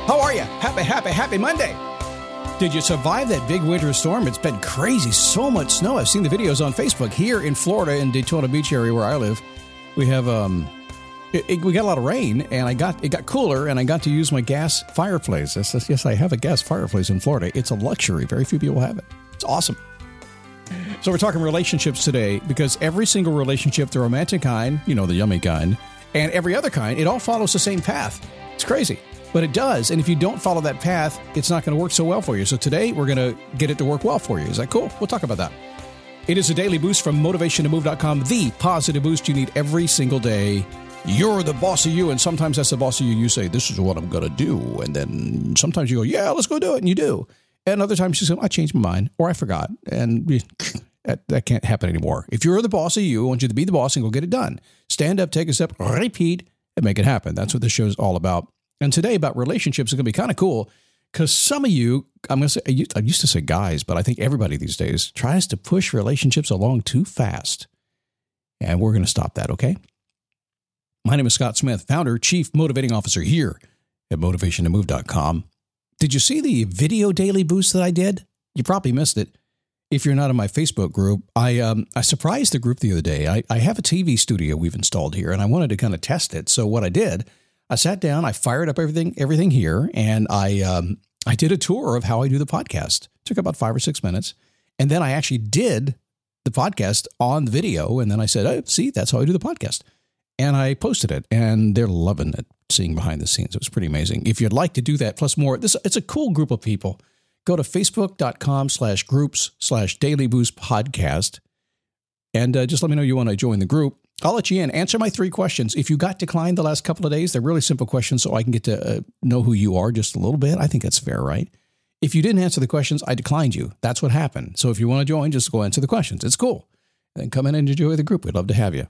How are you? Happy Monday. Did you survive that big winter storm? It's been crazy. So much snow. I've seen the videos on Facebook. Here in Florida, in Daytona Beach area where I live, we have we got a lot of rain, and it got cooler, and I got to use my gas fireplace. Yes, I have a gas fireplace in Florida. It's a luxury. Very few people have it. It's awesome. So we're talking relationships today, because every single relationship, the romantic kind, the yummy kind, and every other kind, it all follows the same path. It's crazy, but it does. And if you don't follow that path, it's not going to work so well for you. So today we're going to get it to work well for you. Is that cool? We'll talk about that. It is a daily boost from motivationtomove.com, the positive boost you need every single day. You're the boss of you, and sometimes that's the boss of you. You say, this is what I'm going to do. And then sometimes you go, yeah, let's go do it. And you do. And other times you say, I changed my mind, or I forgot. And that can't happen anymore. If you're the boss of you, I want you to be the boss and go get it done. Stand up, take a step, repeat, and make it happen. That's what this show is all about. And today about relationships is going to be kind of cool, because some of you, I'm going to say, I used to say guys, but I think everybody these days tries to push relationships along too fast. And we're going to stop that, okay? My name is Scott Smith, founder, chief motivating officer here at motivationtomove.com. Did you see the video daily boost that I did? You probably missed it. If you're not in my Facebook group, I surprised the group the other day. I have a TV studio we've installed here, and I wanted to kind of test it. So what I did, I sat down, I fired up everything here, and I did a tour of how I do the podcast. It took about 5 or 6 minutes. And then I actually did the podcast on the video. And then I said, oh, see, that's how I do the podcast. And I posted it, and they're loving it, seeing behind the scenes. It was pretty amazing. If you'd like to do that, plus more, it's a cool group of people. Go to facebook.com/groups/dailyboostpodcast. And just let me know you want to join the group. I'll let you in. Answer my 3 questions. If you got declined the last couple of days, they're really simple questions, so I can get to know who you are just a little bit. I think that's fair, right? If you didn't answer the questions, I declined you. That's what happened. So if you want to join, just go answer the questions. It's cool. And then come in and enjoy the group. We'd love to have you.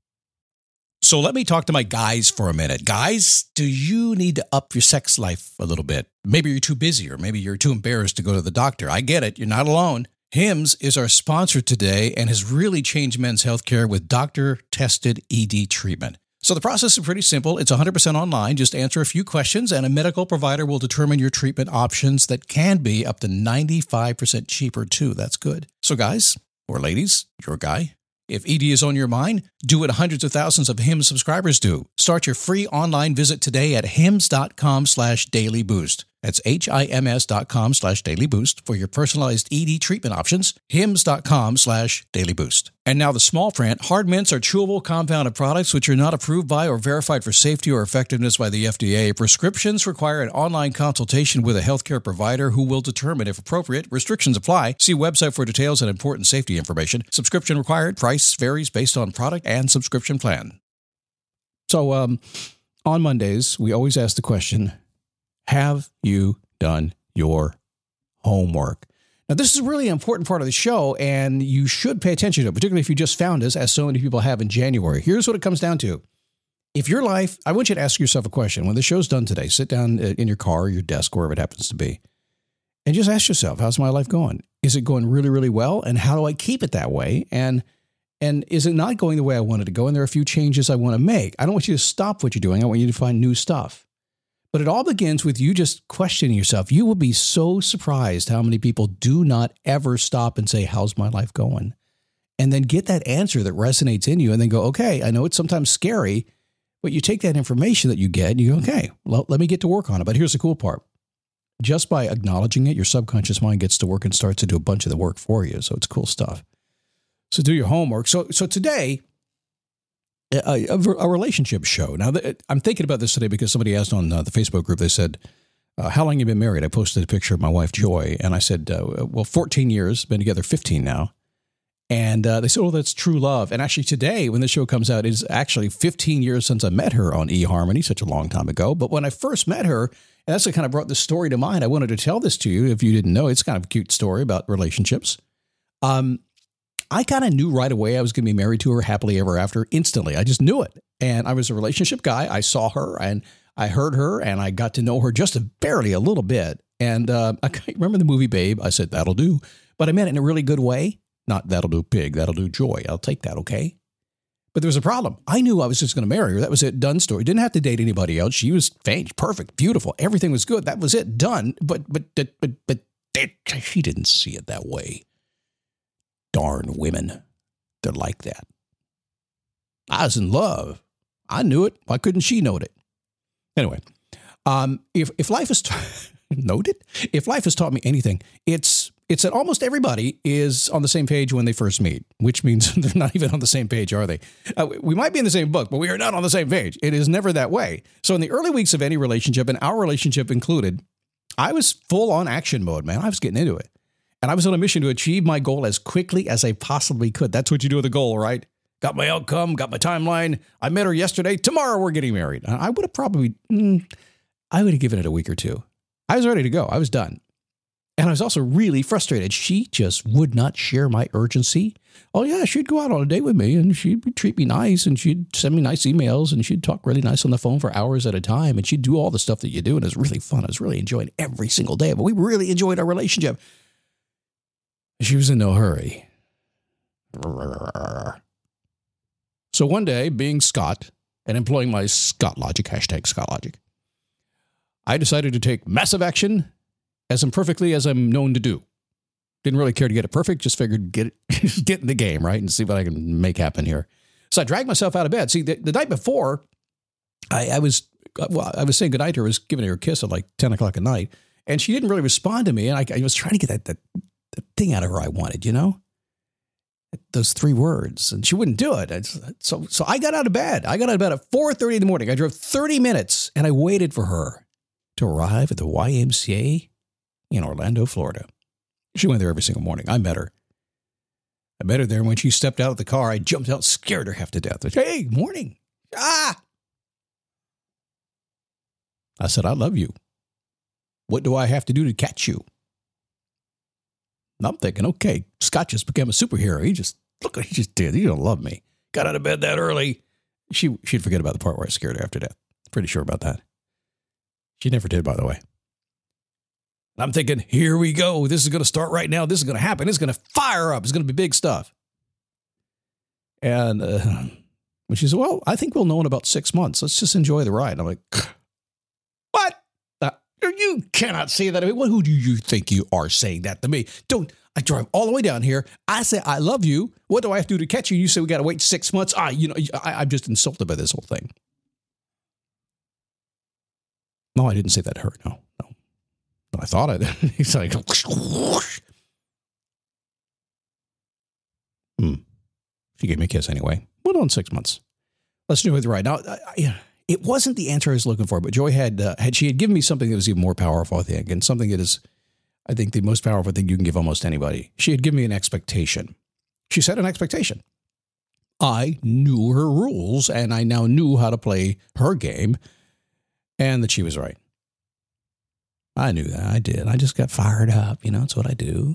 So let me talk to my guys for a minute. Guys, do you need to up your sex life a little bit? Maybe you're too busy, or maybe you're too embarrassed to go to the doctor. I get it. You're not alone. HIMS is our sponsor today and has really changed men's healthcare with doctor-tested ED treatment. So the process is pretty simple. It's 100% online. Just answer a few questions, and a medical provider will determine your treatment options that can be up to 95% cheaper, too. That's good. So guys, or ladies, you're a guy. If ED is on your mind, do what hundreds of thousands of HIMS subscribers do. Start your free online visit today at hims.com/dailyboost. That's HIMS.com/dailyboost for your personalized ED treatment options. HIMS.com/dailyboost. And now the small print. Hard mints are chewable compounded products which are not approved by or verified for safety or effectiveness by the FDA. Prescriptions require an online consultation with a healthcare provider who will determine if appropriate. Restrictions apply. See website for details and important safety information. Subscription required. Price varies based on product and subscription plan. So on Mondays, we always ask the question, have you done your homework? Now, this is a really important part of the show, and you should pay attention to it, particularly if you just found us, as so many people have in January. Here's what it comes down to. If your life, I want you to ask yourself a question. When the show's done today, sit down in your car or your desk, wherever it happens to be, and just ask yourself, how's my life going? Is it going really, really well? And how do I keep it that way? And is it not going the way I want it to go? And there are a few changes I want to make. I don't want you to stop what you're doing. I want you to find new stuff. But it all begins with you just questioning yourself. You will be so surprised how many people do not ever stop and say, how's my life going? And then get that answer that resonates in you and then go, okay, I know it's sometimes scary, but you take that information that you get and you go, okay, well, let me get to work on it. But here's the cool part. Just by acknowledging it, your subconscious mind gets to work and starts to do a bunch of the work for you. So it's cool stuff. So do your homework. So today, a relationship show. Now, I'm thinking about this today because somebody asked on the Facebook group, they said, how long have you been married? I posted a picture of my wife, Joy, and I said, 14 years, been together 15 now. And they said, oh, that's true love. And actually today, when the show comes out, it's actually 15 years since I met her on eHarmony, such a long time ago. But when I first met her, and that's what kind of brought this story to mind, I wanted to tell this to you. If you didn't know, it's kind of a cute story about relationships. I kind of knew right away I was going to be married to her happily ever after instantly. I just knew it. And I was a relationship guy. I saw her and I heard her and I got to know her just barely a little bit. And I remember the movie Babe. I said, that'll do. But I meant it in a really good way. Not that'll do pig, that'll do joy. I'll take that, okay? But there was a problem. I knew I was just going to marry her. That was it. Done story. Didn't have to date anybody else. She was perfect, beautiful. Everything was good. That was it. Done. But she didn't see it that way. Darn women. They're like that. I was in love. I knew it. Why couldn't she know it? Anyway, if life has noted, if life has taught me anything, it's that almost everybody is on the same page when they first meet, which means they're not even on the same page, are they? We might be in the same book, but we are not on the same page. It is never that way. So in the early weeks of any relationship, and our relationship included, I was full on action mode, man. I was getting into it. And I was on a mission to achieve my goal as quickly as I possibly could. That's what you do with a goal, right? Got my outcome, got my timeline. I met her yesterday. Tomorrow we're getting married. I would have probably, I would have given it a week or two. I was ready to go. I was done. And I was also really frustrated. She just would not share my urgency. Oh, yeah, she'd go out on a date with me and she'd treat me nice and she'd send me nice emails and she'd talk really nice on the phone for hours at a time. And she'd do all the stuff that you do. And it was really fun. I was really enjoying every single day. But we really enjoyed our relationship. She was in no hurry. So one day, being Scott and employing my Scott logic, hashtag Scott logic, I decided to take massive action as imperfectly as I'm known to do. Didn't really care to get it perfect, just figured get in the game, right, and see what I can make happen here. So I dragged myself out of bed. See, the night before, I was saying goodnight to her, I was giving her a kiss at like 10 o'clock at night, and she didn't really respond to me, and I was trying to get that thing out of her I wanted, you know? Those 3 words, and she wouldn't do it. So I got out of bed. I got out of bed at 4:30 in the morning. I drove 30 minutes, and I waited for her to arrive at the YMCA in Orlando, Florida. She went there every single morning. I met her there, and when she stepped out of the car, I jumped out, scared her half to death. I said, hey, morning. Ah! I said, I love you. What do I have to do to catch you? And I'm thinking, okay, Scott just became a superhero. Look what he just did. He don't love me. Got out of bed that early. She'd forget about the part where I scared her after death. Pretty sure about that. She never did, by the way. I'm thinking, here we go. This is going to start right now. This is going to happen. It's going to fire up. It's going to be big stuff. And when she said, well, I think we'll know in about 6 months. Let's just enjoy the ride. And I'm like, what? You cannot say that. I mean, who do you think you are saying that to me? I drive all the way down here. I say, I love you. What do I have to do to catch you? You say we got to wait 6 months. I'm just insulted by this whole thing. No, I didn't say that to her. No. I thought I did. He's like, whoosh. She gave me a kiss anyway. Well, in 6 months. Let's do it right now. It wasn't the answer I was looking for, but Joy had given me something that was even more powerful, I think, and something that is, I think, the most powerful thing you can give almost anybody. She had given me an expectation. She set an expectation. I knew her rules, and I now knew how to play her game, and that she was right. I knew that. I did. I just got fired up. That's what I do.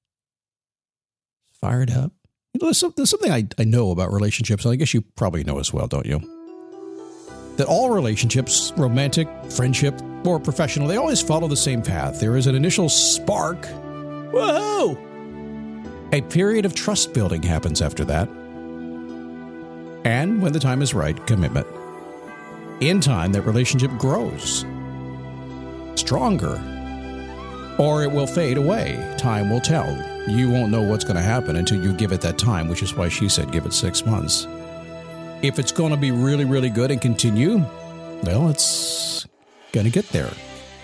Fired up. There's something I know about relationships, and I guess you probably know as well, don't you? That all relationships, romantic, friendship, or professional, they always follow the same path. There is an initial spark. Whoa! A period of trust building happens after that. And when the time is right, commitment. In time, that relationship grows. Stronger. Or it will fade away. Time will tell. You won't know what's going to happen until you give it that time, which is why she said give it 6 months. If it's going to be really, really good and continue, well, it's going to get there.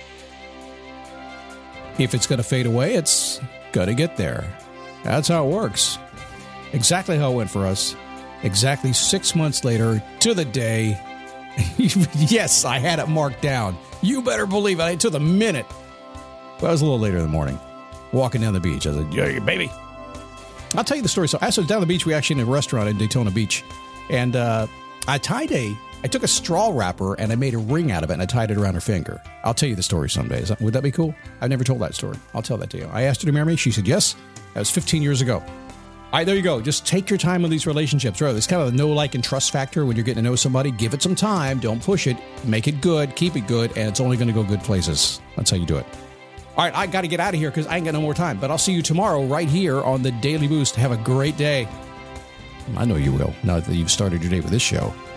If it's going to fade away, it's going to get there. That's how it works. Exactly how it went for us. Exactly 6 months later, to the day. Yes, I had it marked down. You better believe it. To the minute. Well, it was a little later in the morning. Walking down the beach. I said, yeah, baby. I'll tell you the story. So, down the beach, we actually in a restaurant in Daytona Beach. And I took a straw wrapper and I made a ring out of it and I tied it around her finger. I'll tell you the story someday. Would that be cool? I've never told that story. I'll tell that to you. I asked her to marry me. She said yes. That was 15 years ago. All right, there you go. Just take your time with these relationships. Right? It's kind of a know, like, and trust factor when you're getting to know somebody. Give it some time. Don't push it. Make it good. Keep it good. And it's only going to go good places. That's how you do it. All right, I got to get out of here because I ain't got no more time. But I'll see you tomorrow right here on the Daily Boost. Have a great day. I know you will, now that you've started your day with this show.